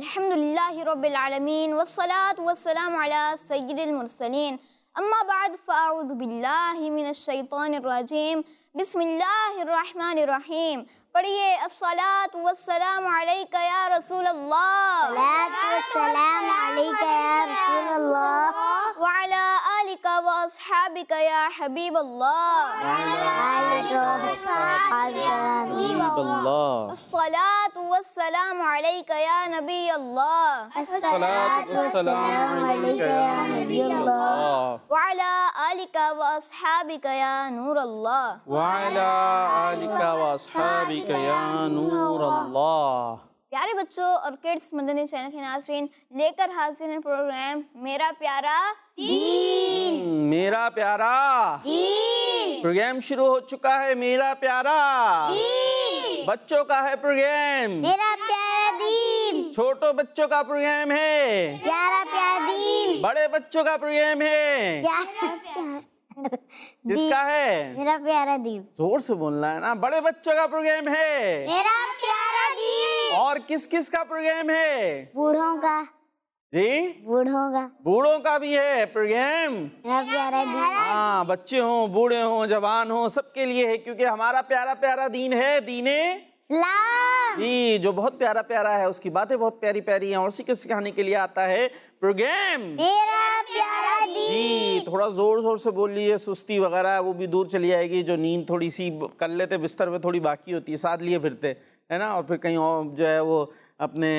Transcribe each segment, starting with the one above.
الحمدللہ رب العالمین والصلاة والسلام علی سید المرسلین اما بعد فاعوذ باللہ من الشیطان الرجیم بسم اللہ الرحمن الرحیم. پڑھیے الصلاة والسلام علیک یا رسول اللہ، الصلاة والسلام علیک یا رسول اللہ، وعلی آلک واصحابک یا حبیب اللہ، آلک واصحابک یا حبیب اللہ، الصلاة والسلام علیک یا نبی اللہ، الصلاة والسلام علیک یا نبی اللہ، وعلی آلک واصحابک یا نور اللہ. وعلی آلک واصحابک یا نور اللہ. پیارے بچوں اور کڈس مدنی چینل کے ناظرین، لے کر حاضر ہیں پروگرام میرا پیارا دین. میرا پیارا دین پروگرام شروع ہو چکا ہے. میرا پیارا دین بچوں کا ہے پروگرام، میرا پیارا دین، چھوٹوں بچوں کا پروگرام ہے، پیارا پیارا دین، بڑے بچوں کا پروگرام ہے. پیارا پیارا کس کا ہے؟ میرا پیارا دین، زور سے بولنا ہے نا. بڑے بچوں کا پروگرام ہے. میرا پیارا دین، اور کس کس کا پروگرام ہے؟ بوڑھوں کا، جی بوڑھوں کا، بوڑھوں کا بھی ہے پروگرام. میرا پیارا دین، ہاں، بچے ہوں، بوڑھے ہوں، جوان ہوں، سب کے لیے ہے، کیونکہ ہمارا پیارا پیارا دین ہے دین اسلام. جی، جو بہت پیارا پیارا ہے، اس کی باتیں بہت پیاری پیاری ہیں، اور اسی کو سکھانے کے لیے آتا ہے پروگرام میرا پیارا دین. جی. تھوڑا زور زور سے بول لیے، سستی وغیرہ ہے وہ بھی دور چلی جائے گی. جو نیند تھوڑی سی کر لیتے بستر پہ تھوڑی باقی ہوتی ہے، ساتھ لیے پھرتے ہے نا، اور پھر کہیں اور جو ہے وہ اپنے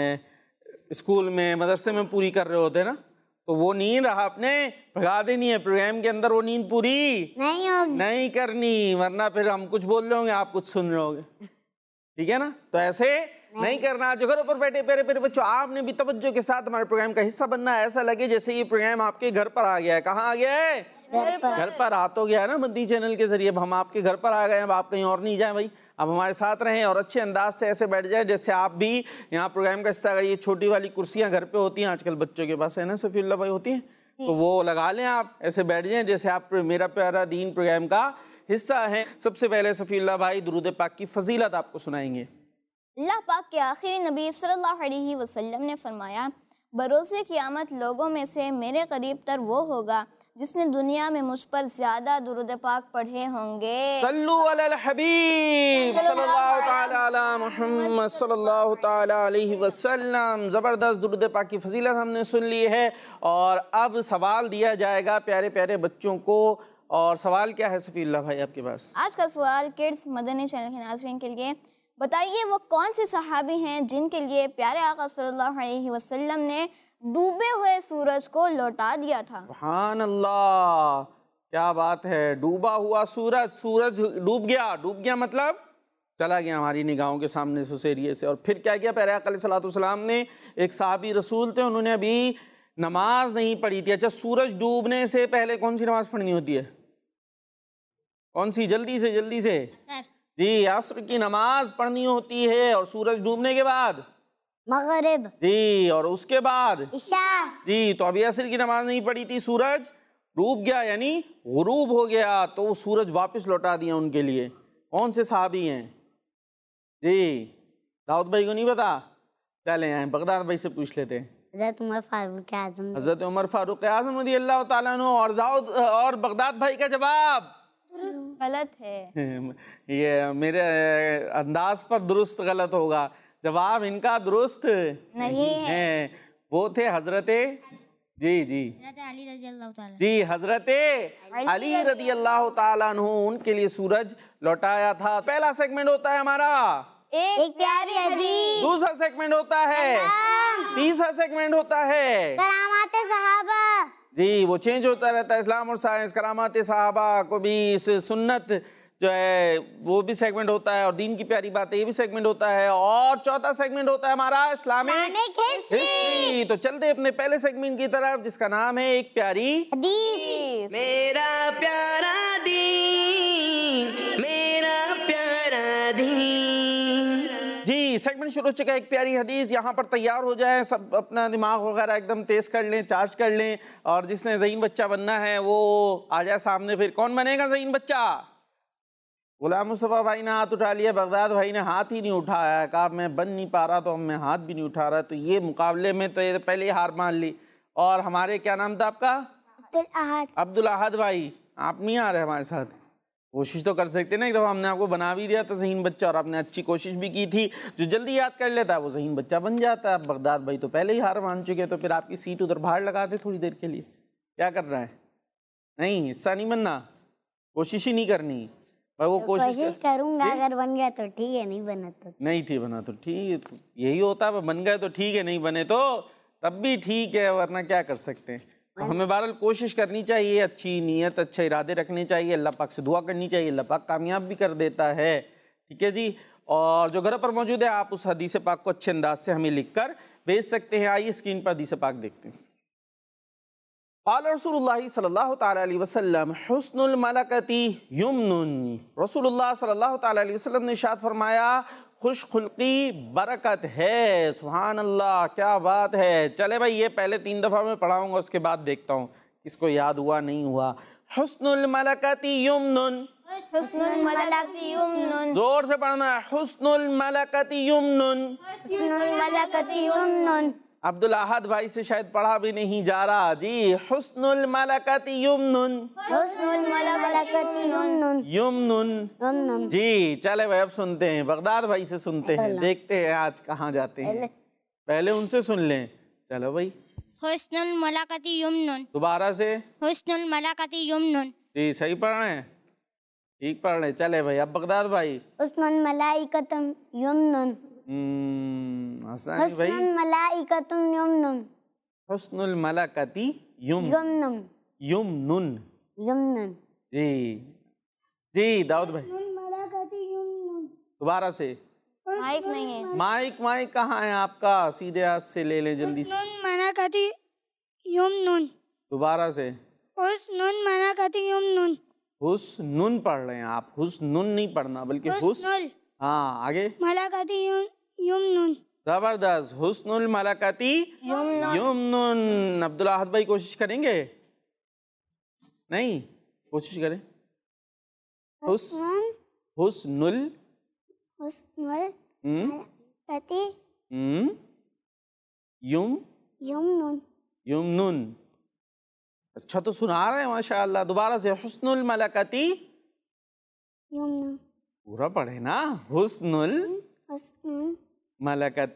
اسکول میں مدرسے میں پوری کر رہے ہوتے نا، تو وہ نیند اپنے بھگا دینی ہے. پروگرام کے اندر وہ نیند پوری نہیں ہوگی. نہیں کرنی، ورنہ پھر ہم کچھ بول رہے ہوں گے، آپ کچھ سن رہے ہوں گے. ٹھیک ہے نا؟ تو ایسے نہیں کرنا. جو گھروں پر بیٹھے پیارے پیارے بچوں، آپ نے بھی توجہ کے ساتھ ہمارے پروگرام کا حصہ بننا ہے. ایسا لگے جیسے یہ پروگرام آپ کے گھر پر آ گیا ہے. کہاں آ گیا ہے؟ گھر پر آ تو گیا ہے نا مدنی چینل کے ذریعے. اب ہم آپ کے گھر پر آ گئے ہیں، اب آپ کہیں اور نہیں جائیں بھائی. اب ہمارے ساتھ رہیں اور اچھے انداز سے ایسے بیٹھ جائیں جیسے آپ بھی یہاں پروگرام کا حصہ. اگر یہ چھوٹی والی کرسیاں گھر پہ ہوتی ہیں آج کل بچوں کے پاس، ہے نا صفی اللہ بھائی، ہوتی ہیں، تو وہ لگا لیں، آپ ایسے بیٹھ جائیں جیسے آپ میرا پیارا دین پروگرام کا حصہ ہیں. سب سے پہلے صفی اللہ بھائی درود پاک کی فضیلت آپ کو سنائیں گے. اللہ پاک کے آخری نبی صلی اللہ علیہ وسلم نے فرمایا، بروز قیامت لوگوں میں سے میرے قریب تر وہ ہوگا جس نے دنیا میں مجھ پر زیادہ درود پاک پڑھے ہوں گے. صلو علی الحبیب صلی اللہ تعالی علی محمد صلی اللہ تعالی علیہ وسلم. زبردست درود پاک کی فضیلت ہم نے سن لی ہے، اور اب سوال دیا جائے گا پیارے پیارے بچوں کو. اور سوال کیا ہے صفی اللہ بھائی آپ کے پاس؟ آج کا سوال کڈس مدنی چینل کے ناظرین کے لیے، بتائیے وہ کون سے صحابی ہیں جن کے لیے پیارے آقا صلی اللہ علیہ وسلم نے ڈوبے ہوئے سورج کو لوٹا دیا تھا؟ سبحان اللہ، کیا بات ہے. ڈوبا ہوا سورج، سورج ڈوب گیا. ڈوب گیا مطلب چلا گیا ہماری نگاہوں کے سامنے سے، اس ایریے سے. اور پھر کیا کیا پیارے آقا علیہ السلام نے؟ ایک صحابی رسول تھے، انہوں نے ابھی نماز نہیں پڑھی تھی. اچھا، سورج ڈوبنے سے پہلے کون سی نماز پڑھنی ہوتی ہے؟ کون سی؟ جلدی سے جلدی سے. جی، عصر کی نماز پڑھنی ہوتی ہے. اور سورج ڈوبنے کے بعد مغرب. جی، اور اس کے بعد عشاء. جی. تو ابھی عصر کی نماز نہیں پڑھی تھی، سورج ڈوب گیا یعنی غروب ہو گیا، تو وہ سورج واپس لوٹا دیا ان کے لیے. کون سے صحابی ہیں؟ جی، داؤد بھائی کو نہیں پتا؟ چلے آئیں بغداد بھائی سے پوچھ لیتے ہیں. حضرت عمر فاروق اعظم. حضرت عمر فاروق اعظم رضی اللہ تعالیٰ عنہ. اور داؤد اور بغداد بھائی کا جواب غلط ہے. یہ میرے انداز پر درست غلط ہوگا. جواب ان کا درست نہیں ہے. وہ تھے حضرت جی علی رضی اللہ تعالیٰ. جی حضرت علی رضی اللہ تعالیٰ عنہ. ان کے لیے سورج لوٹایا تھا. پہلا سیگمنٹ ہوتا ہے ہمارا ایک پیاری حدیث. دوسرا سیگمنٹ ہوتا ہے تیسرا سیگمنٹ ہوتا ہے کرامات صحابہ. جی، وہ چینج ہوتا رہتا ہے. اسلام اور سائنس، کرامات صحابہ کو بھی، سنت جو ہے وہ بھی سیگمنٹ ہوتا ہے، اور دین کی پیاری باتیں یہ بھی سیگمنٹ ہوتا ہے. اور چوتھا سیگمنٹ ہوتا ہے ہمارا اسلامک ہسٹری. تو چلتے اپنے پہلے سیگمنٹ کی طرف جس کا نام ہے ایک پیاری حدیث. میرا پیارا دین، میرا پیارا دین. جی. سیگمنٹ شروع ہو چکا ہے ایک پیاری حدیث. یہاں پر تیار ہو جائیں سب، اپنا دماغ وغیرہ ایک دم تیز کر لیں، چارج کر لیں. اور جس نے ذہین بچہ بننا ہے وہ آ جائے سامنے. پھر کون بنے گا ذہین بچہ؟ غلام مصطفیٰ بھائی نے ہاتھ اٹھا لیا, بغداد بھائی نے ہاتھ ہی نہیں اٹھایا ہے, کہا میں بن نہیں پا رہا تو میں ہاتھ بھی نہیں اٹھا رہا. تو یہ مقابلے میں تو یہ پہلے ہی ہار مان لی. اور ہمارے کیا نام تھا آپ کا؟ عبدالاحد بھائی, آپ نہیں آ رہے ہمارے ساتھ. کوشش تو کر سکتے نا, ایک دفعہ ہم نے آپ کو بنا بھی دیا تھا ذہین بچہ اور آپ نے اچھی کوشش بھی کی تھی. جو جلدی یاد کر لیتا ہے وہ ذہین بچہ بن جاتا ہے. بغداد بھائی تو پہلے ہی ہار مان چکے, تو پھر آپ کی سیٹ ادھر باہر لگا دے تھوڑی دیر کے لیے. کیا کر رہا ہے؟ نہیں, حصہ نہیں بننا, کوشش ہی نہیں کرنی. وہ کوشش کروں گا, اگر بن گیا تو ٹھیک ہے, نہیں بنا تو نہیں ٹھیک بنا تو ٹھیک, یہی ہوتا ہے. بن گئے تو ٹھیک ہے, نہیں بنے تو تب بھی ٹھیک ہے, ورنہ کیا کر سکتے ہیں. ہمیں بہرحال کوشش کرنی چاہیے, اچھی نیت, اچھے ارادے رکھنے چاہیے, اللہ پاک سے دعا کرنی چاہیے, اللہ پاک کامیاب بھی کر دیتا ہے. ٹھیک ہے جی. اور جو گھر پر موجود ہے آپ اس حدیث پاک کو اچھے انداز سے ہمیں لکھ کر بھیج سکتے ہیں. آئیے اسکرین پر حدیث پاک دیکھتے ہیں. قال رسول اللہ صلی اللہ تعالیٰ علیہ وسلم حسن الملکۃ یمن. رسول اللہ صلی اللہ تعالیٰ علیہ وسلم نے ارشاد فرمایا خوش خلقی برکت ہے. سبحان اللہ, کیا بات ہے. چلے بھائی, یہ پہلے 3 دفعہ میں پڑھاؤں گا, اس کے بعد دیکھتا ہوں کس کو یاد ہوا نہیں ہوا. حسن الملکۃ یمن, حسن الملکۃ یمن, زور سے پڑھنا ہے. حسن الملکۃ یمن. حسن الملکۃ یمن. عبدالاحد بھائی سے شاید پڑھا بھی نہیں جا رہا جی. حسن الملکۃ یمن. حسن الملکۃ یمن. یمن. جی چلے بھائی, اب سنتے ہیں, بغداد بھائی سے سنتے ہیں, دیکھتے ہیں آج کہاں جاتے ہیں. پہلے ان سے سن لیں. چلو بھائی, حسن الملکۃ یمن. دوبارہ سے. حسن الملکۃ یمن. جی صحیح پڑھ رہے ہیں, ٹھیک پڑھ رہے ہیں. چلے بھائی, اب بغداد بھائی. حسن الملائکۃ یمن. حسن حسن الملائکۃ یمن. حسن الملکۃ یمن. یمن. یمن. جی جی داؤد بھائی, دوبارہ سے. مائک نہیں ہے. مائک کہاں ہے آپ کا؟ سیدھے ہاتھ سے لے لیں جلدی سے. الملکۃ یمن. دوبارہ سے. حسن الملکۃ یمن. حسن پڑھ رہے ہیں آپ, حسن نہیں پڑھنا بلکہ حسن. ہاں آگے. ملکۃ یمن. زبردست. حسن الملکۃ یمن. عبدالاحد بھائی کوشش کریں گے؟ نہیں, کوشش کریں. حسن الملکۃ یمن. اچھا تو سنا رہے ہیں ماشاء اللہ. دوبارہ سے. حسن الملکۃ یمن. پورا پڑھے نا. حسن الملکۃ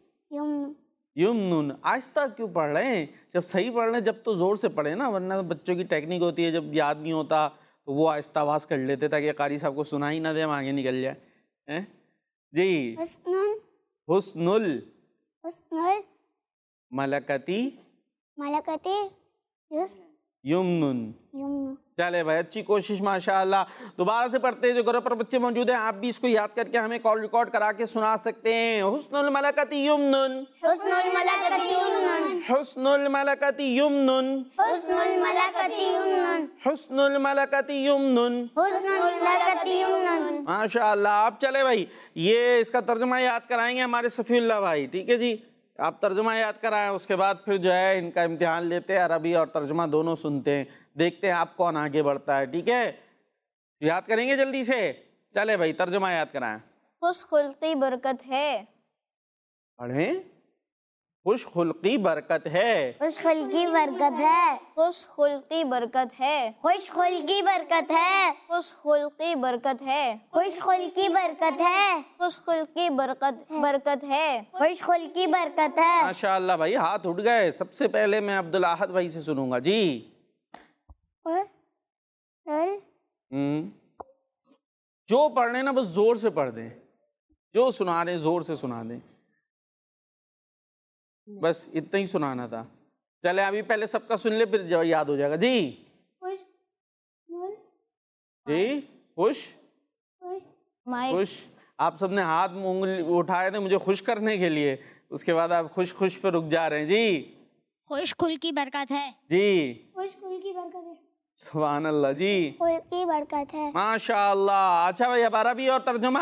یمن. آہستہ کیوں پڑھ رہے ہیں؟ جب صحیح پڑھ رہے ہیں جب تو زور سے پڑھے نا, ورنہ بچوں کی ٹیکنیک ہوتی ہے, جب یاد نہیں ہوتا تو وہ آہستہ آواز کر لیتے تاکہ قاری صاحب کو سنا ہی نہ دے, ہم آگے نکل جائے. جی. حسن الملکۃ یمن. چلے بھائی, اچھی کوشش ماشاء اللہ. دوبارہ سے پڑھتے ہیں. جو گھروں پر بچے موجود ہیں آپ بھی اس کو یاد کر کے ہمیں کال ریکارڈ کرا کے سنا سکتے ہیں. حسن الملکۃ یمن. حسن الملکۃ یمن. حسن الملکۃ یمن. حسن الملکۃ یمن. حسن الملکۃ یمن. حسن الملکۃ یمن. ماشاء اللہ. آپ چلے بھائی, یہ اس کا ترجمہ یاد کرائیں گے ہمارے صفی اللہ بھائی. ٹھیک ہے جی, آپ ترجمہ یاد کرائیں, اس کے بعد پھر جو ہے ان کا امتحان لیتے ہیں, عربی اور ترجمہ دونوں سنتے ہیں, دیکھتے ہیں آپ کون آگے بڑھتا ہے. ٹھیک ہے, یاد کریں گے جلدی سے. چلے بھائی ترجمہ یاد کرائیں. خوش خلقی برکت ہے. پڑھیں. خوش خلقی برکت ہے. خوش خلقی برکت ہے. خوش خلقی برکت ہے. خوش خلقی برکت ہے. خوش خلقی برکت ہے. خوش خلقی برکت ہے. خوش خلقی برکت ہے. خوش خلقی برکت ہے. ماشاء اللہ بھائی, ہاتھ اٹھ گئے. سب سے پہلے میں عبدالاحد بھائی سے سنوں گا. جی. جو پڑھ رہے ہیں نا بس زور سے پڑھ دیں, جو سنا رہے ہیں زور سے سنا دیں, بس اتنا ہی سنانا تھا. چلے ابھی پہلے سب کا سن لے, پھر یاد ہو جائے گا. جی جی. خوش خوش. آپ سب نے ہاتھ انگلی اٹھائے تھے مجھے خوش کرنے کے لیے, اس کے بعد آپ خوش پہ رک جا رہے ہیں. جی. خوش خلقی برکت ہے. جی. خوش خلقی برکت ہے. سبحان اللہ. جی. خلقی برکت ہے. ماشاء اللہ. اچھا بھائی, اب عربی اور ترجمہ.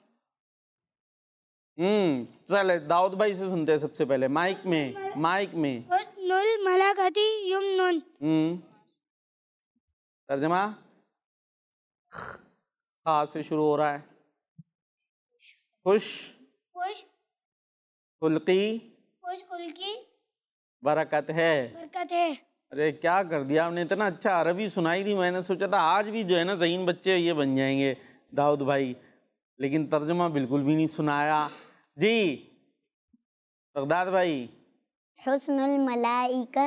چلے داؤد بھائی سے سنتے ہیں سب سے پہلے. مائک میں. حسن الملکۃ یمن. ترجمہ. خاص سے شروع ہو رہا ہے. خوش خوش خلقی خوش خلقی برکت ہے. برکت ہے. ارے کیا کر دیا آپ نے، اتنا اچھا عربی سنائی تھی، میں نے سوچا تھا آج بھی جو ہے نا ذہین بچے یہ بن جائیں گے داؤد بھائی، لیکن ترجمہ بالکل بھی نہیں سنایا. جی بغداد بھائی. حسن الملائکہ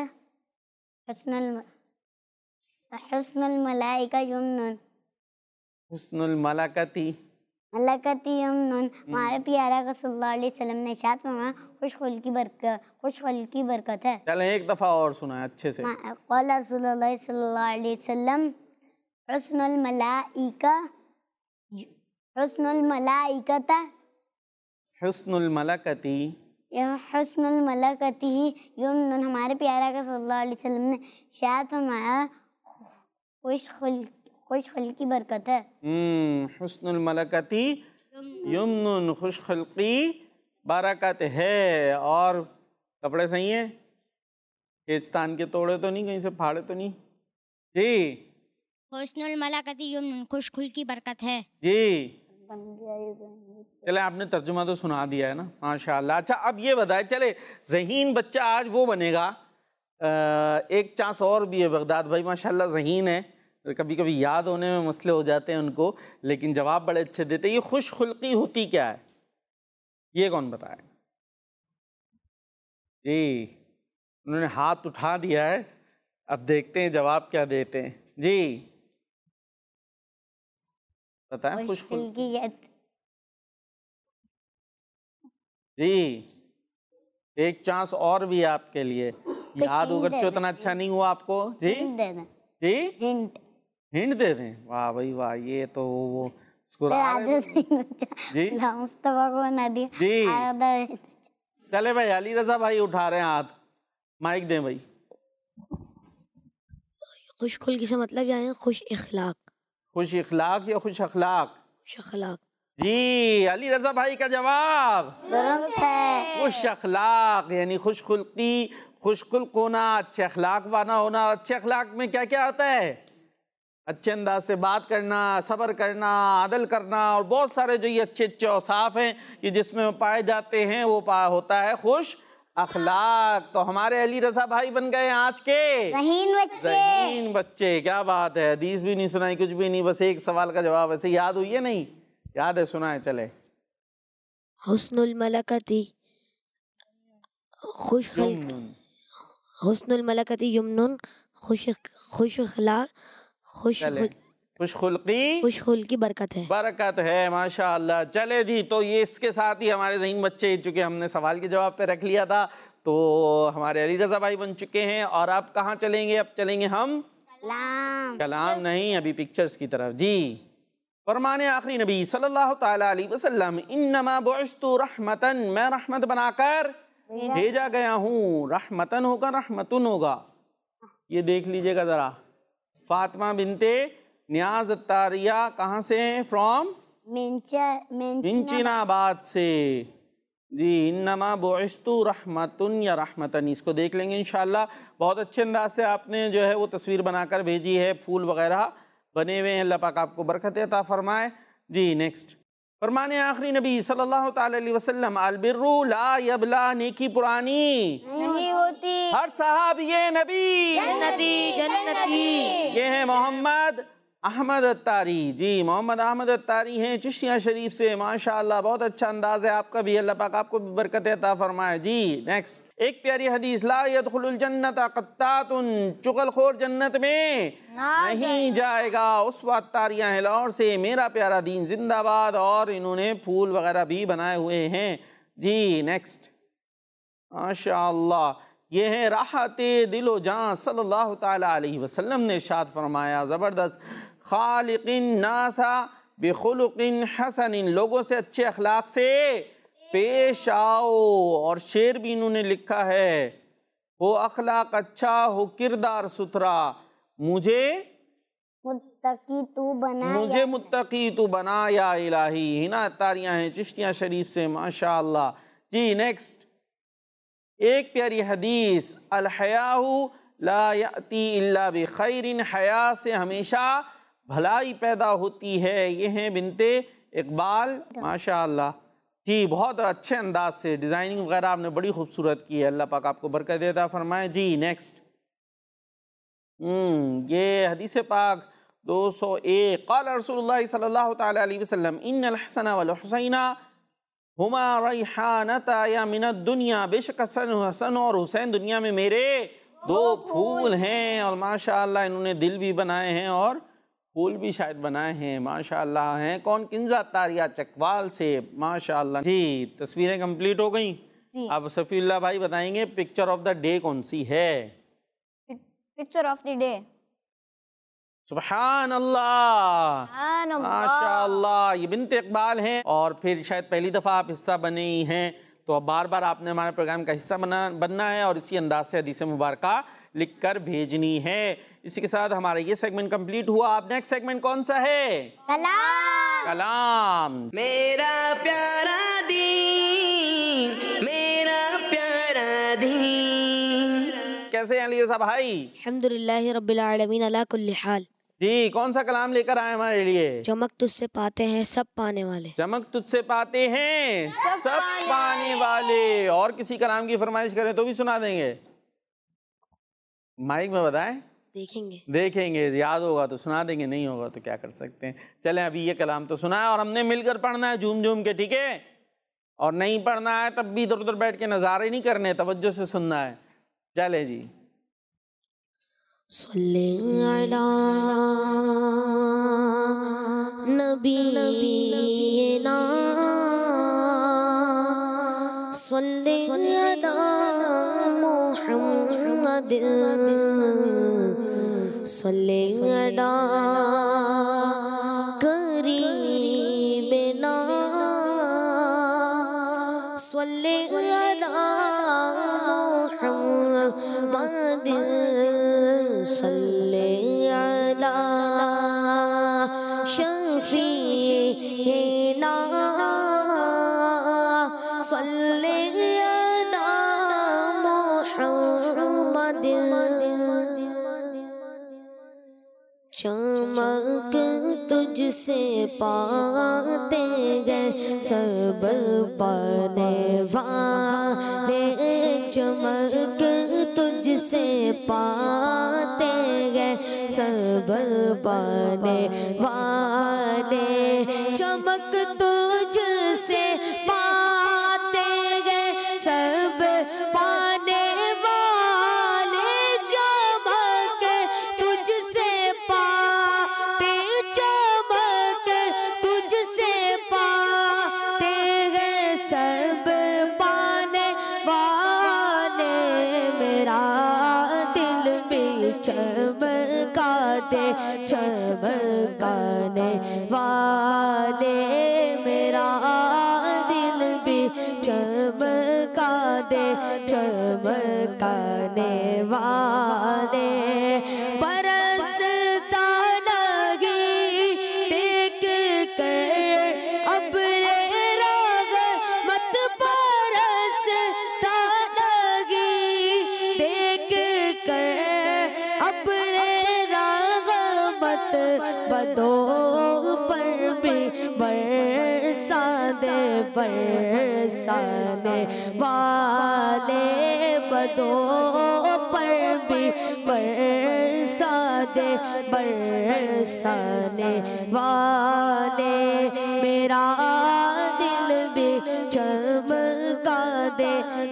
حسن الملائکہ یمن حسن الملکتی ملکتی یمن. ہمارے پیارا کا صلی اللہ علیہ وسلم نے ارشاد فرمایا خوش خلقی برکت ہے. چلیں ایک دفعہ اور سنائیں اچھے سے. قال رسول اللہ صلی اللہ علیہ وسلم حسن الملائکہ حسن الملائکۃ حسن الملکتی حسن الملکتی یمن. ہمارے پیارا کا صلی اللہ علیہ وسلم نے ارشاد فرمایا خوش خلقی برکت ہے. حسن الملکتی یمن، خوش خلقی برکت ہے. اور کپڑے صحیح ہیں، کھیچتان کے توڑے تو نہیں، کہیں سے پھاڑے تو نہیں؟ جی حسن الملکتی یمن، خوش خلقی برکت ہے. جی چلے آپ نے ترجمہ تو سنا دیا ہے نا، ماشاءاللہ. اچھا اب یہ بتائیں، چلے ذہین بچہ آج وہ بنے گا. ایک چانس اور بھی ہے، بغداد بھائی ماشاءاللہ ذہین ہے، کبھی کبھی یاد ہونے میں مسئلے ہو جاتے ہیں ان کو، لیکن جواب بڑے اچھے دیتے. یہ خوش خلقی ہوتی کیا ہے، یہ کون بتائے؟ جی انہوں نے ہاتھ اٹھا دیا ہے، اب دیکھتے ہیں جواب کیا دیتے ہیں. جی بتائیں. خوش خلقی جی ایک چانس اور بھی ہے آپ کے لیے، یاد اگرچہ اتنا اچھا نہیں ہوا آپ کو. جی جی ہنٹ دے دیں. واہ بھائی واہ، یہ تو وہ جی جی چلے بھائی. علی رضا بھائی اٹھا رہے ہیں ہاتھ، مائک دیں بھائی. خوش خلقی سے مطلب یعنی خوش اخلاق. خوش اخلاق یا خوش اخلاق؟ خوش اخلاق. جی علی رضا بھائی کا جواب درست ہے. خوش اخلاق یعنی خوش خلقی، خوش خلق ہونا، اچھے اخلاق والا ہونا. اچھے اخلاق میں کیا کیا ہوتا ہے؟ اچھے انداز سے بات کرنا، صبر کرنا، عدل کرنا، اور بہت سارے جو یہ اچھے اچھے اوصاف ہیں یہ جس میں پائے جاتے ہیں وہ ہوتا ہے خوش اخلاق. تو ہمارے علی رضا بھائی بن گئے آج کے ذہین بچے. کیا بات ہے، حدیث بھی نہیں سنائی، کچھ بھی نہیں، بس ایک سوال کا جواب. ایسے یاد ہوئی ہے؟ نہیں یاد ہے؟ سنائیں چلے. حسن الملکتی خوش خلق، حسن الملکتی یمن، خوش اخلاق، خوش خلقی برکت ہے. برکت ہے. ماشاءاللہ. چلے جی، تو یہ اس کے ساتھ ہی ہمارے ذہین بچے، چونکہ ہم نے سوال کے جواب پہ رکھ لیا تھا، تو ہمارے علی رضا بھائی بن چکے ہیں. اور آپ کہاں چلیں گے؟ اب چلیں گے ہم کلام نہیں، ابھی پکچرز کی طرف. جی فرمانے آخری نبی صلی اللہ تعالیٰ علیہ وسلم، انما بعثت رحمتن، میں رحمت بنا کر بھیجا گیا ہوں. رحمتن ہوگا رحمتن ہوگا، یہ دیکھ لیجئے گا ذرا. فاطمہ بنتے نیاز الطاریہ کہاں سے ہیں؟ فرام منچین آباد سے. جی انما بعثت رحمتن یا رحمتن، اس کو دیکھ لیں گے انشاءاللہ. بہت اچھے انداز سے آپ نے جو ہے وہ تصویر بنا کر بھیجی ہے، پھول وغیرہ بنے ہوئے ہیں. اللہ پاک آپ کو برکت عطا فرمائے. جی نیکسٹ. فرمانے آخری نبی صلی اللہ تعالی علیہ وسلم، البر لا یبلا، نیکی پرانی نہیں ہوتی. ہر صاحب یہ نبی جنتی. یہ ہے محمد احمد الطاری. جی محمد احمد الطاری ہیں چشتیہ شریف سے. ماشاءاللہ بہت اچھا انداز ہے آپ کا بھی، اللہ پاک آپ کو بھی برکت عطا فرمائے. جی نیکسٹ. ایک پیاری حدیث، لا يدخل الجنت قطات، چغل خور جنت میں نہیں جائے گا. اس وقت تاریاں ہیں لاہور سے. میرا پیارا دین زندہ باد. اور انہوں نے پھول وغیرہ بھی بنائے ہوئے ہیں. جی نیکسٹ. ماشاءاللہ یہ ہے راحت دل و جان. صلی اللہ تعالیٰ علیہ وسلم نے ارشاد فرمایا، زبردست، خالق الناس بخلق حسن، لوگوں سے اچھے اخلاق سے پیش آؤ. اور شعر بھی انہوں نے لکھا ہے، ہو اخلاق اچھا، ہو کردار ستھرا، مجھے متقی تو بنا یا الہی. ہنا تاریاں ہیں چشتیاں شریف سے. ماشاءاللہ. جی نیکسٹ. ایک پیاری حدیث، الحیاء لا یأتی الا بخیر، حیا سے ہمیشہ بھلائی پیدا ہوتی ہے. یہ ہیں بنت اقبال. ماشاءاللہ جی بہت اچھے انداز سے ڈیزائننگ وغیرہ آپ نے بڑی خوبصورت کی ہے. اللہ پاک آپ کو برکت عطا فرمائے. جی نیکسٹ. یہ حدیث پاک 201. قال رسول اللہ صلی اللہ تعالی علیہ وسلم ان الحسن والحسین ہما ریحانتا یا من الدنیا. بے شک حسن اور حسین دنیا میں میرے دو پھول ہیں. اور ماشاءاللہ انہوں نے دل بھی بنائے ہیں اور پھول بھی شاید بنائے ہیں. ماشاءاللہ ہیں کون؟ کنزہ طاریہ چکوال سے. ماشاءاللہ جی تصویریں کمپلیٹ ہو گئیں. اب صفی اللہ بھائی بتائیں گے پکچر آف دا ڈے کون سی ہے؟ Picture of the day. سبحان اللہ ماشاءاللہ. یہ بنت اقبال ہیں اور پھر شاید پہلی دفعہ آپ حصہ بنے ہی ہیں، تو اب بار بار آپ نے ہمارے پروگرام کا حصہ بننا ہے اور اسی انداز سے حدیث مبارکہ لکھ کر بھیجنی ہے. اسی کے ساتھ ہمارا یہ سیگمنٹ کمپلیٹ ہوا. اب نیکسٹ سیگمنٹ کون سا ہے؟ کلام. کلام. میرا پیارا دین، میرا پیارا دین. کیسے ہیں علی رضا بھائی؟ الحمدللہ رب العالمین علی کل حال. جی کون سا کلام لے کر آئے ہمارے لیے؟ چمک تجھ سے پاتے ہیں سب پانے والے. چمک تجھ سے پاتے ہیں سب پانے والے. اور کسی کلام کی فرمائش کریں تو بھی سنا دیں گے؟ مائک میں بتائیں. دیکھیں گے یاد ہوگا تو سنا دیں گے، نہیں ہوگا تو کیا کر سکتے ہیں. چلیں ابھی یہ کلام تو سنا ہے اور ہم نے مل کر پڑھنا ہے جھوم جھوم کے، ٹھیک ہے؟ اور نہیں پڑھنا ہے تب بھی ادھر ادھر بیٹھ کے نظارے نہیں کرنے، توجہ سے سننا ہے. چلیں جی. صلی علی نبینا صلی علی محمد صلی علی قریبنا صلی علی محمد صلی علی شفیعنا صلی علی محمد. چمک تجھ سے پاتے گئے سب پانے والے. چمک تجھ سے پاتے گئے سب پانے والے. چمک تجھ سے پاتے گئے سب پانے والے. چمک تجھ سے پاتے، چمک تجھ سے پاتے گئے سب پانے والے. میرا دل بھی چمکا دے چمکانے والے. میرا دل بھی چمکا دے چمکانے والے. برستا لگی دیکھ کر ابر رحمت، برستا لگی دیکھ کر ابر رحمت. بدوں پر بھی برسانے برسانے والے. بدوں پر بھی برسانے برسانے والے. میرا دل بھی چمکا دے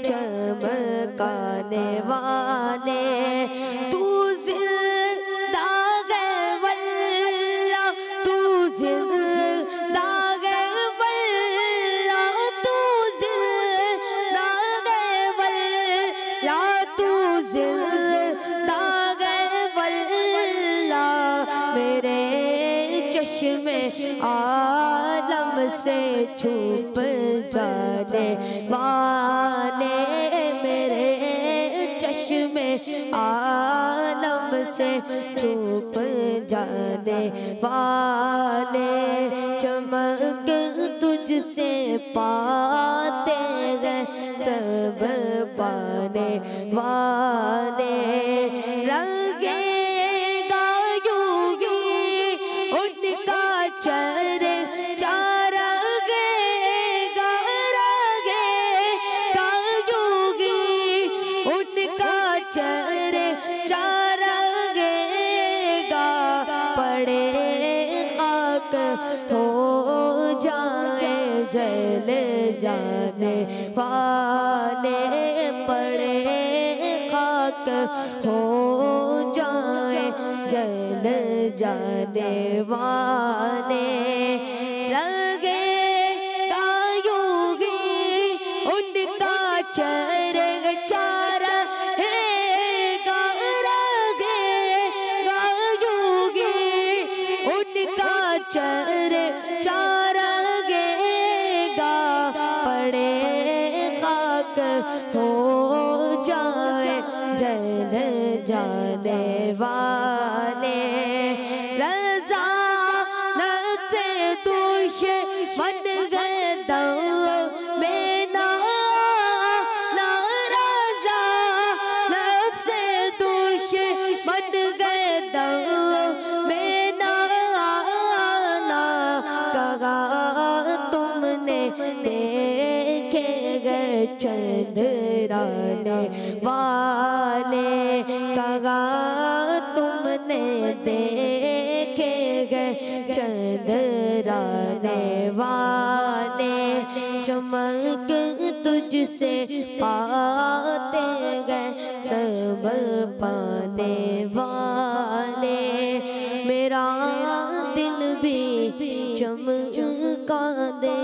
چمکانے والے. تو زندہ ہے واللہ، تو زندہ ہے واللہ، تو زندہ ہے واللہ، تو زندہ ہے واللہ. میرے چشم عالم سے چھپ جانے والے. میرے چشم عالم سے چھپ جانے والے. چمک تجھ سے پاتے گئے سب پانے والے. رنگے گا یوں ہی خاک ہو جائیں جل جانے والے لگے گا یوں ہی ان کا چرگ چارہ ہے گا لگے گا یوں ہی ان کا چرگ چارہ گے گا پڑے خاک ہو جائے جل جانے والے رضا نفس دشمن گردوں میں نہ رضا نفس دشمن گردوں میں نہ کہا تم نے دیکھے گئے چندرانے والے کہا تم نے دیکھے گئے چندرانے والے چمک تجھ سے پاتے گئے سب پانے والے میرا دل بھی چمکانے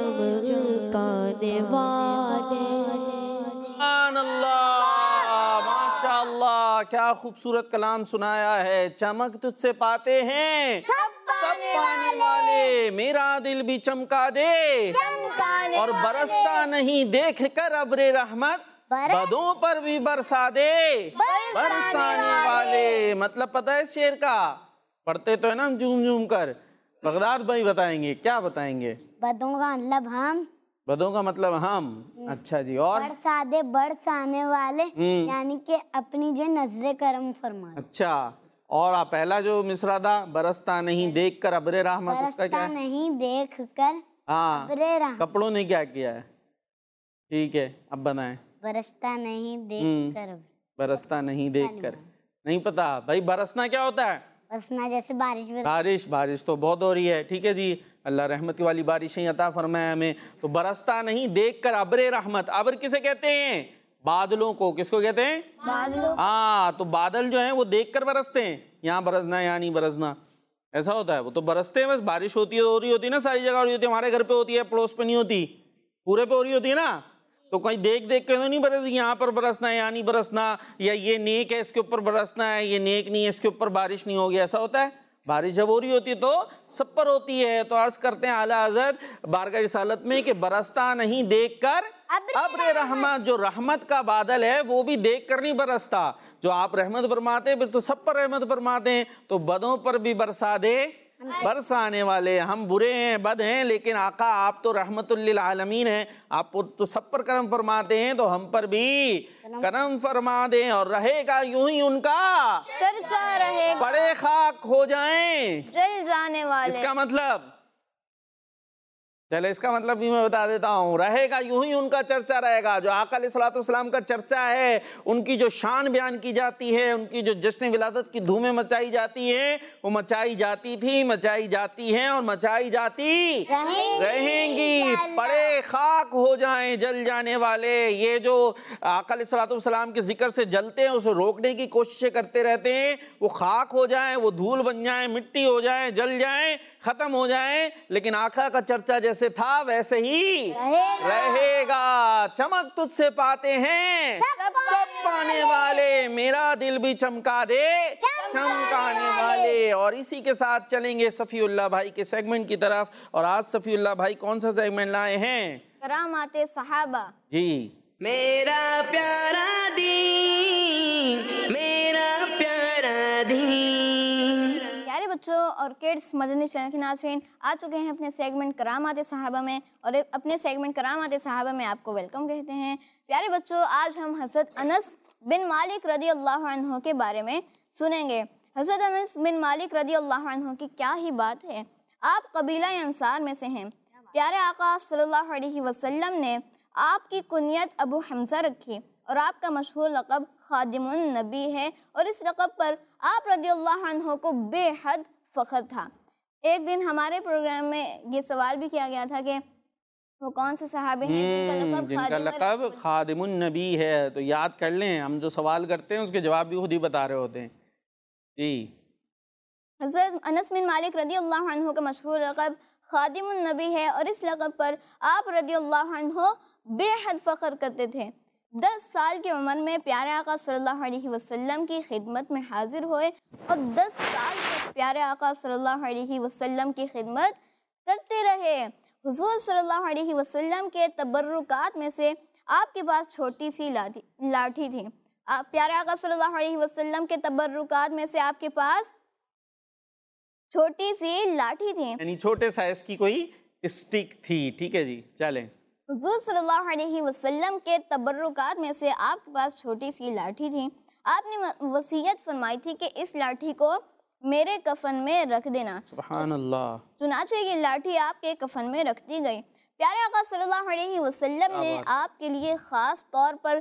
چمکانے والے سبحان اللہ، ماشاء اللہ، کیا خوبصورت کلام سنایا ہے. چمک تجھ سے پاتے ہیں سب پانے والے، میرا دل بھی چمکا دے اور برستا نہیں دیکھ کر ابر رحمت بدوں پر بھی برسا دے برسانے والے. مطلب پتہ ہے اس شعر کا؟ پڑھتے تو ہے نا ہم جھوم جھوم کر. بغداد بھائی بتائیں گے، کیا بتائیں گے؟ بدوں کا مطلب ہم، بدوں کا مطلب ہم. اچھا جی، اور برسا دے برسانے والے یعنی کہ اپنی جو نظر کرم فرمائے. اچھا، اور پہلا جو مصرع تھا برستا نہیں دیکھ کر ابر رحمت، اس کا کیا برستا ہے؟ نہیں دیکھ کر ہاں، ابر رحمت. کپڑوں نے کیا کیا ہے؟ ٹھیک ہے، اب بنائیں. برستا نہیں دیکھ کر برستا نہیں دیکھ کر. نہیں پتا بھائی برسنا کیا ہوتا ہے؟ برسنا جیسے بارش بارش. بارش تو بہت ہو رہی ہے، ٹھیک ہے جی، اللہ رحمت والی بارشیں عطا فرمائے ہمیں. تو برستا نہیں دیکھ کر ابر رحمت. ابر کسے کہتے ہیں؟ بادلوں کو. کس کو کہتے ہیں؟ بادلوں. ہاں، تو بادل جو ہیں وہ دیکھ کر برستے ہیں. یہاں برسنا یہاں نہیں برسنا، ایسا ہوتا ہے. وہ تو برستے ہیں، بس بارش ہوتی ہے، ہو رہی ہوتی ہے نا، ساری جگہ ہو رہی ہوتی ہے. ہمارے گھر پہ ہوتی ہے، پڑوس پہ نہیں ہوتی، پورے پہ ہو رہی ہوتی ہے نا. تو کہیں دیکھ دیکھ کے تو نہیں برس، یہاں پر برسنا ہے یہاں نہیں برسنا، یا یہ نیک ہے اس کے اوپر برسنا ہے، یہ نیک نہیں ہے اس کے اوپر بارش نہیں ہوگی، ایسا ہوتا ہے. بارش جب ہو رہی ہوتی ہے تو سب پر ہوتی ہے. تو عرض کرتے ہیں اعلیٰ حضرت بارگاہ رسالت میں کہ برستا نہیں دیکھ کر ابر رحمت. جو رحمت کا بادل ہے وہ بھی دیکھ کر نہیں برستا. جو آپ رحمت فرماتے ہیں پھر تو سب پر رحمت فرماتے ہیں. تو بدوں پر بھی برسا دے برسانے والے. ہم برے ہیں، بد ہیں، لیکن آقا آپ تو رحمت للعالمین ہیں، آپ تو سب پر کرم فرماتے ہیں، تو ہم پر بھی کرم فرما دیں. اور رہے گا یوں ہی ان کا چرچا رہے گا بڑے خاک ہو جائیں جل جانے والے. اس کا مطلب چلے اس کا مطلب بھی میں بتا دیتا ہوں. رہے گا یوں ہی ان کا چرچا رہے گا. جو آقا علیہ الصلوۃ والسلام کا چرچا ہے، ان کی جو شان بیان کی جاتی ہے، ان کی جو جشن ولادت کی دھومیں مچائی جاتی ہیں، وہ مچائی جاتی تھی، مچائی جاتی ہیں اور مچائی جاتی رہیں گی. پڑے خاک ہو جائیں جل جانے والے. یہ جو آقا علیہ الصلوۃ والسلام کے ذکر سے جلتے ہیں، اسے روکنے کی کوششیں کرتے رہتے ہیں، وہ خاک ہو جائیں، وہ دھول بن جائیں، مٹی ہو جائیں، جل جائیں، ختم ہو جائیں. لیکن آقا کا چرچا جیسے تھا ویسے ہی رہے گا. چمک تجھ سے پاتے ہیں سب پانے والے، میرا دل بھی چمکا دے چمکانے والے. اور اسی کے ساتھ چلیں گے صفی اللہ بھائی کے سیگمنٹ کی طرف. اور آج صفی اللہ بھائی کون سا سیگمنٹ لائے ہیں؟ کرامات صحابہ. جی، میرا پیارا دین، میرا پیارا دین. پیارے بچوں اور کڈس مدنی چینل کے ناظرین، آ چکے ہیں اپنے سیگمنٹ کرامات صحابہ میں، اور اپنے سیگمنٹ کرامات صحابہ میں آپ کو ویلکم کہتے ہیں. پیارے بچوں، آج ہم حضرت انس بن مالک رضی اللہ عنہ کے بارے میں سنیں گے. حضرت انس بن مالک رضی اللہ عنہ کی کیا ہی بات ہے. آپ قبیلہ انصار میں سے ہیں. پیارے آقا صلی اللہ علیہ وسلم نے آپ کی کنیت ابو حمزہ رکھی، اور آپ کا مشہور لقب خادم النبی ہے، اور اس لقب پر آپ رضی اللہ عنہ کو بے حد فخر تھا. ایک دن ہمارے پروگرام میں یہ سوال بھی کیا گیا تھا کہ وہ کون سے صحابی ہیں جن کا لقب خادم النبی ہے؟ تو یاد کر لیں، ہم جو سوال کرتے ہیں اس کے جواب بھی خود ہی بتا رہے ہوتے ہیں. جی حضرت انس بن مالک رضی اللہ عنہ کا مشہور لقب خادم النبی ہے، اور اس لقب پر آپ رضی اللہ عنہ بے حد فخر کرتے تھے. 10 سال کی عمر میں پیارے آقا صلی اللہ علیہ وسلم کی خدمت میں حاضر ہوئے اور 10 سال تک پیارے آقا صلی اللہ علیہ وسلم کی خدمت کرتے رہے. حضور صلی اللہ علیہ وسلم کے تبرکات میں سے آپ کے پاس چھوٹی سی لاٹھی تھی. پیارے آقا صلی اللہ علیہ وسلم کے تبرکات میں سے آپ کے پاس چھوٹی سی لاٹھی تھی، یعنی چھوٹے سائز کی کوئی اسٹک تھی. ٹھیک ہے جی، چلیں. حضور صلی اللہ علیہ وسلم کے تبرکات میں سے آپ کے پاس چھوٹی سی لاٹھی تھی. آپ نے وصیت فرمائی تھی کہ اس لاٹھی کو میرے کفن میں رکھ دینا. سبحان اللہ. چنانچہ یہ لاٹھی آپ کے کفن میں رکھ دی گئی. پیارے آقا صلی اللہ علیہ وسلم نے آپ کے لیے خاص طور پر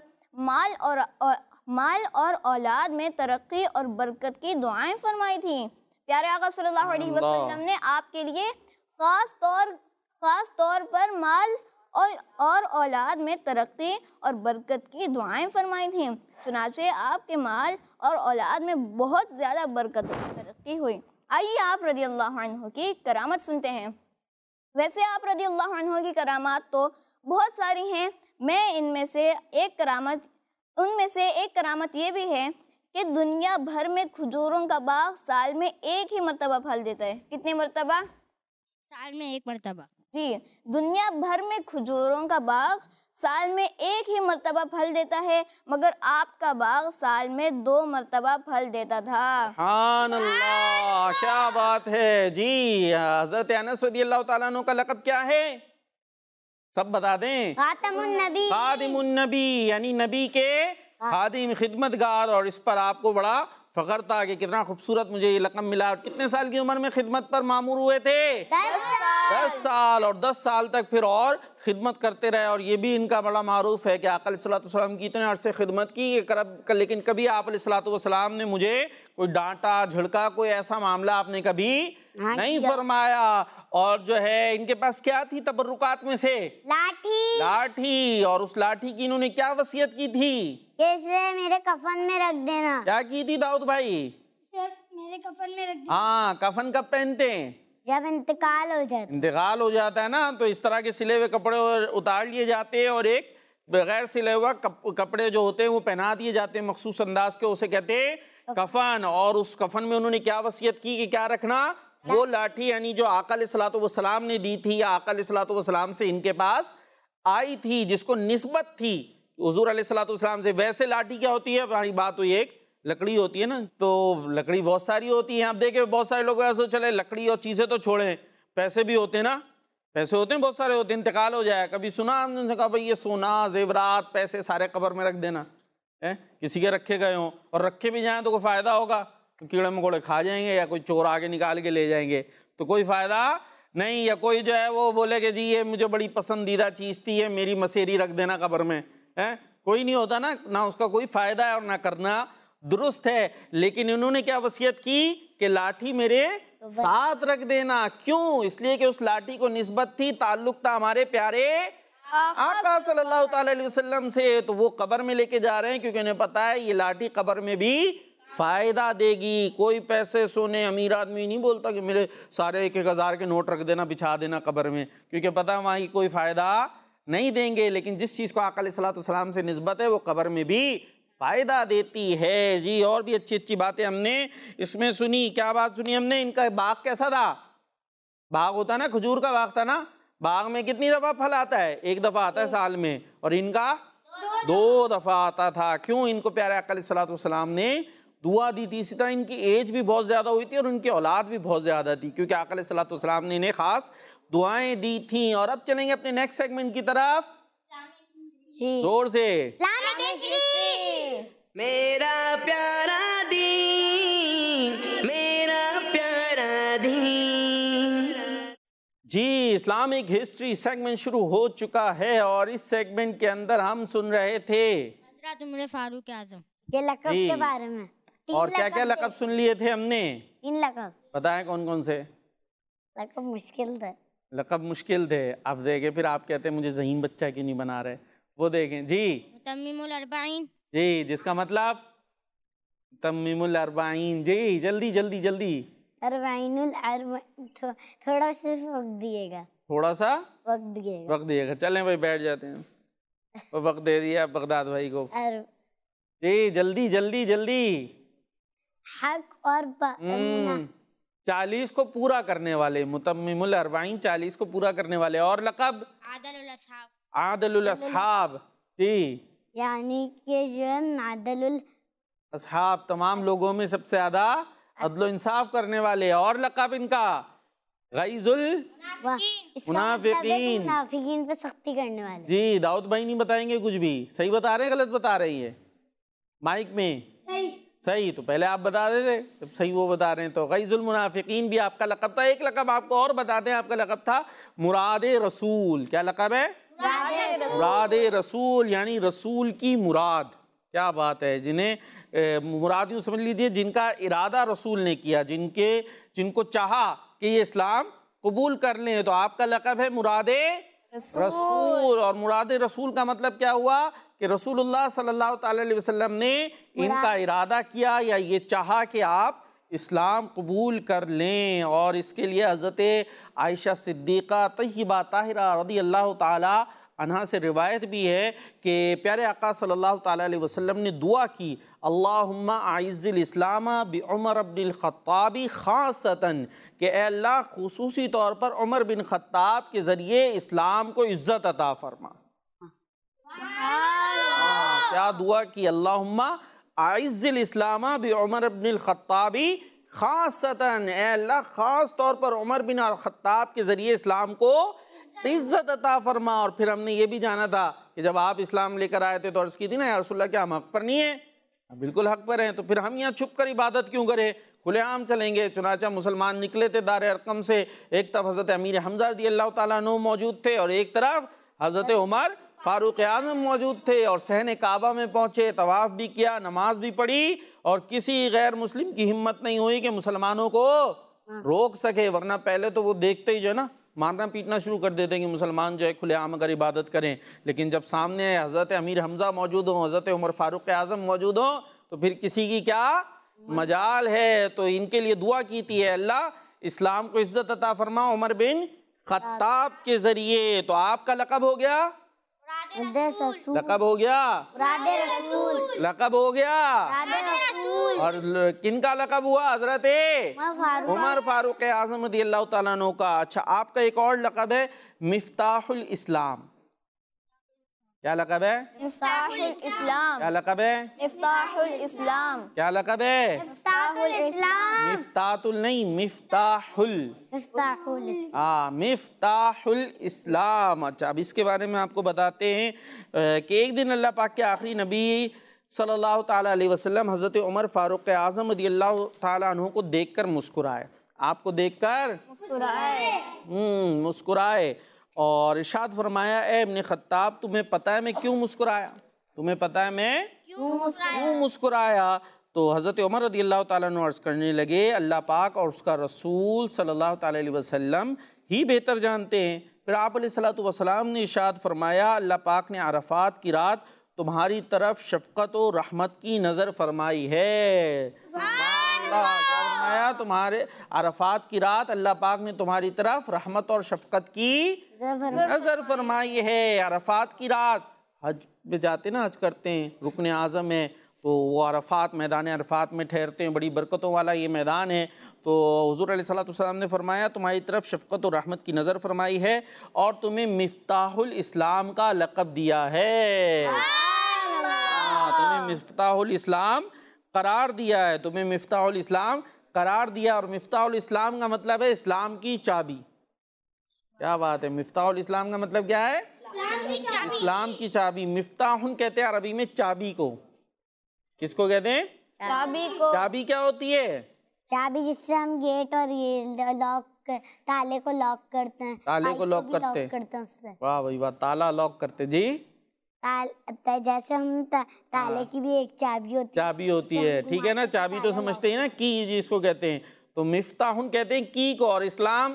مال اور اولاد میں ترقی اور برکت کی دعائیں فرمائی تھیں. پیارے آقا صلی اللہ علیہ وسلم نے آپ کے لیے خاص طور پر مال اور اولاد میں ترقی اور برکت کی دعائیں فرمائی تھیں. چنانچہ آپ کے مال اور اولاد میں بہت زیادہ برکت اور ترقی ہوئی. آئیے آپ رضی اللہ عنہ کی کرامت سنتے ہیں. ویسے آپ رضی اللہ عنہ کی کرامات تو بہت ساری ہیں. میں ان میں سے ایک کرامت یہ بھی ہے کہ دنیا بھر میں کھجوروں کا باغ سال میں ایک ہی مرتبہ پھل دیتا ہے. کتنے مرتبہ؟ سال میں ایک مرتبہ. جی، دنیا بھر میں کھجوروں کا باغ سال میں ایک ہی مرتبہ پھل دیتا ہے، مگر آپ کا باغ سال میں 2 مرتبہ پھل دیتا تھا. سبحان اللہ، کیا بات ہے. جی حضرت انس رضی اللہ تعالیٰ عنہ کا لقب کیا ہے؟ سب بتا دیں. خاتم النبی. خادم النبی، یعنی نبی کے خادم، خدمتگار. اور اس پر آپ کو بڑا فخر تھا کہ کتنا خوبصورت مجھے یہ لقب ملا. اور کتنے سال کی عمر میں خدمت پر مامور ہوئے تھے؟ 10 سال. اور 10 سال تک پھر اور خدمت کرتے رہے. اور یہ بھی ان کا بڑا معروف ہے کہ آقا علیہ الصلوۃ والسلام کی اتنے عرصے خدمت کی، لیکن کبھی آپ علیہ الصلوۃ والسلام نے مجھے کوئی ڈانٹا جھڑکا، کوئی ایسا معاملہ آپ نے کبھی نہیں فرمایا. اور جو ہے ان کے پاس کیا تھی تبرکات میں سے؟ لاٹھی. اور اس لاٹھی کی انہوں نے کیا وصیت کی تھی؟ جیسے میرے کفن میں رکھ دینا. کیا کی تھی داؤد بھائی؟ میرے کفن میں رکھ دینا. ہاں، کفن کب پہنتے ہیں؟ جب انتقال ہو جاتا ہے نا، تو اس طرح کے سلے ہوئے کپڑے اتار لیے جاتے ہیں اور ایک بغیر سلے ہوا کپڑے جو ہوتے ہیں وہ پہنا دیے جاتے ہیں مخصوص انداز کے، اسے کہتے ہیں کفن. اور اس کفن میں انہوں نے کیا وصیت کی کہ کیا رکھنا؟ وہ لاٹھی، یعنی جو آقا علیہ الصلوۃ والسلام نے دی تھی، یا آقا علیہ الصلوۃ والسلام سے ان کے پاس آئی تھی، جس کو نسبت تھی حضور علیہ الصلوۃ والسلام سے. ویسے لاٹھی کیا ہوتی ہے؟ ہماری بات ہوئی ایک لکڑی ہوتی ہے نا، تو لکڑی بہت ساری ہوتی ہے. آپ دیکھیں بہت سارے لوگ ایسے چلے لکڑی اور چیزیں تو چھوڑیں، پیسے بھی ہوتے ہیں نا، پیسے ہوتے ہیں بہت سارے ہوتے ہیں. انتقال ہو جائے، کبھی سنا ہم نے کہا بھائی یہ سونا زیورات پیسے سارے قبر میں رکھ دینا. کسی کے رکھے گئے ہوں اور رکھے بھی جائیں تو کوئی فائدہ ہوگا؟ کیڑے مکوڑے کھا جائیں گے یا کوئی چور آگے نکال کے لے جائیں گے تو کوئی فائدہ نہیں. یا کوئی جو ہے وہ بولے کہ جی یہ مجھے بڑی پسندیدہ چیز تھی، ہے میری مسیری رکھ دینا قبر میں، کوئی نہیں ہوتا نا، نہ اس کا کوئی فائدہ ہے اور نہ کرنا درست ہے. لیکن انہوں نے کیا وصیت کی کہ لاٹھی میرے ساتھ رکھ دینا. کیوں؟ اس لیے کہ اس لاٹھی کو نسبت تھی، تعلق تھا ہمارے پیارے آقا صلی اللہ تعالی علیہ وسلم سے. تو وہ قبر میں لے کے جا رہے ہیں کیونکہ انہیں پتا ہے یہ لاٹھی قبر میں بھی فائدہ دے گی. کوئی پیسے سونے امیر آدمی نہیں بولتا کہ میرے سارے 1,000 کے نوٹ رکھ دینا، بچھا دینا قبر میں، کیونکہ پتا وہاں کی کوئی فائدہ نہیں دیں گے. لیکن جس چیز کو آقا علیہ الصلوۃ والسلام سے نسبت ہے وہ قبر میں بھی فائدہ دیتی ہے. جی اور بھی اچھی اچھی باتیں ہم نے اس میں سنی. کیا بات سنی ہم نے؟ ان کا باغ کیسا تھا؟ باغ ہوتا نا، کھجور کا باغ تھا نا. باغ میں کتنی دفعہ پھل آتا ہے؟ 1 دفعہ آتا ہے سال میں، اور ان کا 2 دفعہ آتا تھا. کیوں؟ ان کو پیارے آقا علیہ الصلوۃ والسلام نے دعا دی تھی. اسی طرح ان کی ایج بھی بہت زیادہ ہوئی تھی اور ان کی اولاد بھی بہت زیادہ تھی، کیونکہ آقا علیہ الصلوۃ والسلام نے انہیں خاص دعائیں دی تھیں. اور اب چلیں گے اپنے نیکسٹ سیگمنٹ کی طرف. زور سے میرا پیارا دین، میرا پیارا دین. جی اسلامک ہسٹری سیگمنٹ شروع ہو چکا ہے اور اس سیگمنٹ کے اندر ہم سن رہے تھے حضرت عمر فاروق اعظم کے لقب کے بارے میں. اور کیا کیا لقب سن لیے تھے ہم نے؟ 3 لقب. بتائیں کون کون سے لقب مشکل تھا. لقب مشکل تھے. اب دیکھیں پھر آپ کہتے ہیں مجھے ذہین بچہ کیوں نہیں بنا رہے. وہ دیکھیں جی متمم الاربعین. جی جس کا مطلب تمیم الاربعین. جی جلدی جلدی جلدی. اربعین تھوڑا صرف وقت دیے گا. تھوڑا سا وقت دیے گا. وقت دیے گا. چلیں بھائی بیٹھ جاتے ہیں. وہ وقت دے دیا بغداد بھائی کو. جی جلدی جلدی جلدی. حق اور 40 کو پورا کرنے والے. متمم الاربعین 40 کو پورا کرنے والے. اور لقب عادل الاصحاب. عادل الاصحاب. جی یعنی کہ جو ہے عادل اصحاب تمام لوگوں میں سب سے زیادہ عدل و انصاف کرنے والے. اور لقب ان کا غیظ المنافقین. منافقین پہ سختی کرنے والے. جی داؤد بھائی نہیں بتائیں گے کچھ بھی. صحیح بتا رہے ہیں غلط بتا رہی ہے مائک میں؟ صحیح. تو پہلے آپ بتا دیتے جب صحیح وہ بتا رہے ہیں. تو غیظ المنافقین بھی آپ کا لقب تھا. ایک لقب آپ کو اور بتا دیں. آپ کا لقب تھا مراد رسول. کیا لقب ہے؟ مراد رسول. یعنی رسول کی مراد. کیا بات ہے. جنہیں مراد یوں سمجھ لیجیے جن کا ارادہ رسول نے کیا, جن کو چاہا کہ یہ اسلام قبول کر لیں. تو آپ کا لقب ہے مراد رسول. اور مراد رسول کا مطلب کیا ہوا کہ رسول اللہ صلی اللہ تعالی علیہ وسلم نے ان کا ارادہ کیا یا یہ چاہا کہ آپ اسلام قبول کر لیں. اور اس کے لیے حضرت عائشہ صدیقہ طیبہ طاہرہ رضی اللہ تعالی عنہا سے روایت بھی ہے کہ پیارے آقا صلی اللہ تعالی علیہ وسلم نے دعا کی اللہم اعز الاسلام بعمر بن الخطاب خاصتاً, کہ اے اللہ خصوصی طور پر عمر بن خطاب کے ذریعے اسلام کو عزت عطا فرما. کیا دعا کی؟ اللہم اعز الاسلام بعمر بن الخطاب خاصتاً, اے اللہ خاص طور پر عمر بن الخطاب کے ذریعے اسلام کو عزت عطا فرما. اور پھر ہم نے یہ بھی جانا تھا کہ جب آپ اسلام لے کر آئے تھے تو عرض کی تھی نا یا رسول اللہ کیا ہم حق پر نہیں ہیں؟ بالکل حق پر ہیں. تو پھر ہم یہاں چھپ کر عبادت کیوں کریں, کھلے عام چلیں گے. چنانچہ مسلمان نکلے تھے دار ارقم سے. ایک طرف حضرت امیر حمزہ رضی اللہ تعالیٰ عنہ موجود تھے اور ایک طرف حضرت عمر فاروق اعظم موجود تھے. اور صحن کعبہ میں پہنچے, طواف بھی کیا, نماز بھی پڑھی, اور کسی غیر مسلم کی ہمت نہیں ہوئی کہ مسلمانوں کو روک سکے. ورنہ پہلے تو وہ دیکھتے ہی جو ہے نا مارنا پیٹنا شروع کر دیتے ہیں کہ مسلمان جو ہے کھلے عام اگر عبادت کریں. لیکن جب سامنے حضرت امیر حمزہ موجود ہوں, حضرت عمر فاروق اعظم موجود ہوں, تو پھر کسی کی کیا مجال ہے. تو ان کے لیے دعا کی تھی ہے اللہ اسلام کو عزت عطا فرما عمر بن خطاب کے ذریعے. تو آپ کا لقب ہو گیا, لقب ہو گیا, لقب ہو گیا. اور کن کا لقب ہوا؟ حضرت عمر فاروق اعظم رضی اللہ تعالیٰ عنہ کا. اچھا آپ کا ایک اور لقب ہے مفتاح الاسلام. کیا لقب ہے؟ مفتاح الاسلام. کیا لقب ہے؟ مفتاح الاسلام. کیا لقب ہے؟ مفتاح الاسلام. مفتاح نہیں مفتاح مفتاح الاسلام. اچھا اب اس کے بارے میں آپ کو بتاتے ہیں کہ ایک دن اللہ پاک کے آخری نبی صلی اللہ تعالیٰ علیہ وسلم حضرت عمر فاروق اعظم رضی اللہ تعالیٰ عنہ کو دیکھ کر مسکرائے. آپ کو دیکھ کر مسکرائے اور ارشاد فرمایا اے ابن خطاب تمہیں پتہ ہے میں کیوں مسکرایا؟ تمہیں پتہ ہے میں کیوں مسکرایا؟ تو حضرت عمر رضی اللہ تعالیٰ عنہ عرض کرنے لگے اللہ پاک اور اس کا رسول صلی اللہ تعالیٰ علیہ وسلم ہی بہتر جانتے ہیں. پھر آپ علیہ السلام نے ارشاد فرمایا اللہ پاک نے عرفات کی رات تمہاری طرف شفقت و رحمت کی نظر فرمائی ہے. تمہارے عرفات کی رات اللہ پاک نے تمہاری طرف رحمت اور شفقت کی نظر فرمائی ہے. عرفات کی رات حج میں جاتے نا, حج کرتے ہیں, رکن اعظم ہے تو وہ عرفات میدان عرفات میں ٹھہرتے ہیں, بڑی برکتوں والا یہ میدان ہے. تو حضور علیہ السلام نے فرمایا تمہاری طرف شفقت و رحمت کی نظر فرمائی ہے اور تمہیں مفتاح الاسلام کا لقب دیا ہے. تمہیں مفتاح الاسلام قرار دیا ہے, تمہیں مفتاح الاسلام قرار دیا. اور مفتاح الاسلام کا مطلب ہے اسلام کی چابی. کیا بات ہے, مفتاح الاسلام کا مطلب کیا ہے؟ اسلام کی چابی. مفتاح کہتے ہیں عربی میں چابی کو. کس کو کہتے ہیں؟ چابی کو. چابی کیا ہوتی ہے؟ چابی جس سے ہم گیٹ اور یہ لاک تالے کو لاک کرتے ہیں. تالے کو لاک کرتے ہیں. واہ بھائی واہ, تالا لاک کرتے. جی جیسے ہم تالے کی بھی ایک چابی ہوتی ہے. چابی ہوتی ہے, ٹھیک ہے نا. چابی تو سمجھتے ہیں نا, کی جس کو کہتے ہیں. تو مفتاح کہتے ہیں کی کو, اور اسلام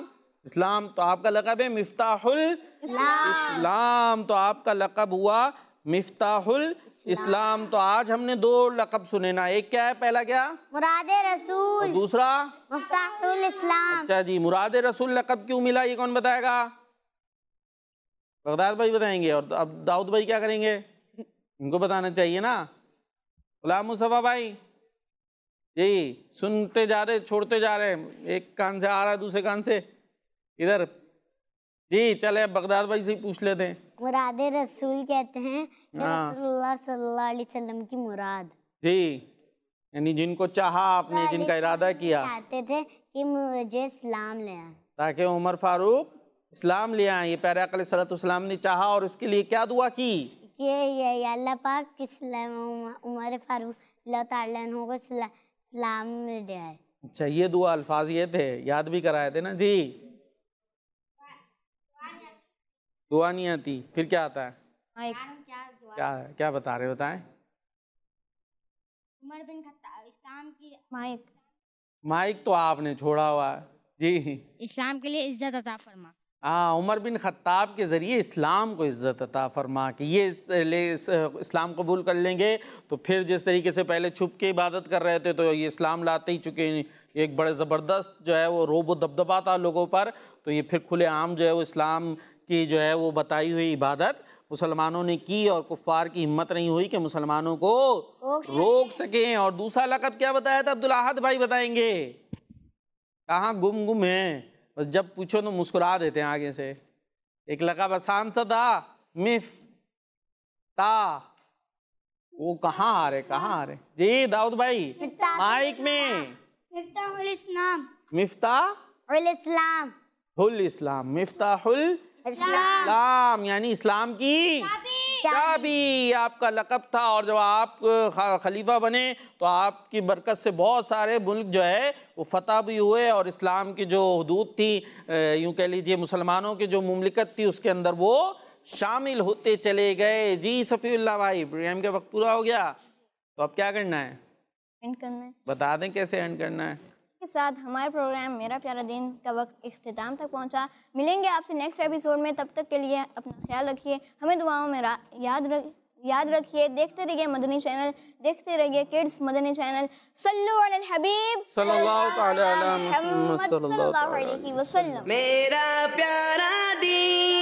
اسلام تو آپ کا لقب ہے مفتاح الاسلام، تو آپ کا لقب ہوا مفتاح الاسلام۔ تو آج ہم نے 2 لقب سنے نا، ایک کیا ہے، پہلا کیا، مراد رسول، اور دوسرا مفتاح الاسلام۔ اچھا جی، مراد رسول لقب کیوں ملا، یہ کون بتائے گا؟ بغداد بھائی بتائیں گے، اور اب داؤد بھائی کیا کریں گے؟ ان کو بتانا چاہیے نا۔ غلام مصطفیٰ بھائی جی سنتے جا رہے چھوڑتے جا رہے، ایک کان سے آ رہا ہے دوسرے کان سے ادھر، جی چلے بغداد بھائی سے پوچھ لیتے ہیں۔ مراد رسول کہتے ہیں رسول اللہ صلی اللہ علیہ وسلم کی مراد، جی یعنی جن کو چاہا آپ نے، جن کا ارادہ کیا، چاہتے تھے کہ مجھے اسلام لے آئے، تاکہ عمر فاروق اسلام لے آئیں۔ یہ پیارے آقا علیہ السلام نے چاہا اور اس کے لیے کیا دعا کی کہ یہ اللہ پاک عمر فاروق اللہ تعالیٰ عنہ کو اسلام لے آئے۔ اچھا یہ دعا الفاظ یہ تھے، یاد بھی کرائے تھے نا جی؟ دعا نہیں آتی، پھر کیا آتا ہے؟ کیا بتا رہے، بتائیں۔ عمر بن خطاب اسلام کی مائک تو آپ نے چھوڑا ہوا ہے جی۔ اسلام کے لیے عزت عطا فرما، ہاں، عمر بن خطاب کے ذریعے اسلام کو عزت عطا فرما کہ یہ اسلام قبول کر لیں گے تو پھر جس طریقے سے پہلے چھپ کے عبادت کر رہے تھے تو یہ اسلام لاتے ہی چکے ایک بڑے زبردست جو ہے وہ روب و دبدبا تھا لوگوں پر، تو یہ پھر کھلے عام جو ہے وہ اسلام کی جو ہے وہ بتائی ہوئی عبادت مسلمانوں نے کی، اور کفار کی ہمت نہیں ہوئی کہ مسلمانوں کو روک سکیں۔ اور دوسرا لقب کیا بتایا تھا؟ عبدالاحد بھائی بتائیں گے، کہاں گم ہیں، بس جب پوچھو تو مسکرا دیتے ہیں آگے سے۔ ایک لقب آسان سا تھا، مفتاح، وہ کہاں آ رہے جی داؤد بھائی مائک میں؟ مفتاح الاسلام، مفتاح الاسلام، الاسلام، مفتاح الاسلام یعنی اسلام کی چابی آپ کا لقب تھا۔ اور جب آپ خلیفہ بنے تو آپ کی برکت سے بہت سارے ملک جو ہے وہ فتح بھی ہوئے، اور اسلام کی جو حدود تھی، یوں کہہ لیجئے مسلمانوں کی جو مملکت تھی، اس کے اندر وہ شامل ہوتے چلے گئے۔ جی صفی اللہ بھائی، پروگرام کا وقت پورا ہو گیا، تو اب کیا کرنا ہے؟ اینڈ کرنا ہے بتا دیں کیسے اینڈ کرنا ہے۔ کے ساتھ ہمارے پروگرام میرا پیارا دین کا وقت اختتام تک پہنچا۔ ملیں گے آپ سے نیکسٹ ایپیسوڈ میں، تب تک کے لیے اپنا خیال رکھیے، ہمیں دعاؤں میں یاد رکھیے۔ دیکھتے رہیے مدنی چینل، دیکھتے رہیے کڈس مدنی چینل۔ صلو علی الحبیب صلی اللہ تعالی علی محمد صلی اللہ علیہ وسلم۔ میرا پیارا دین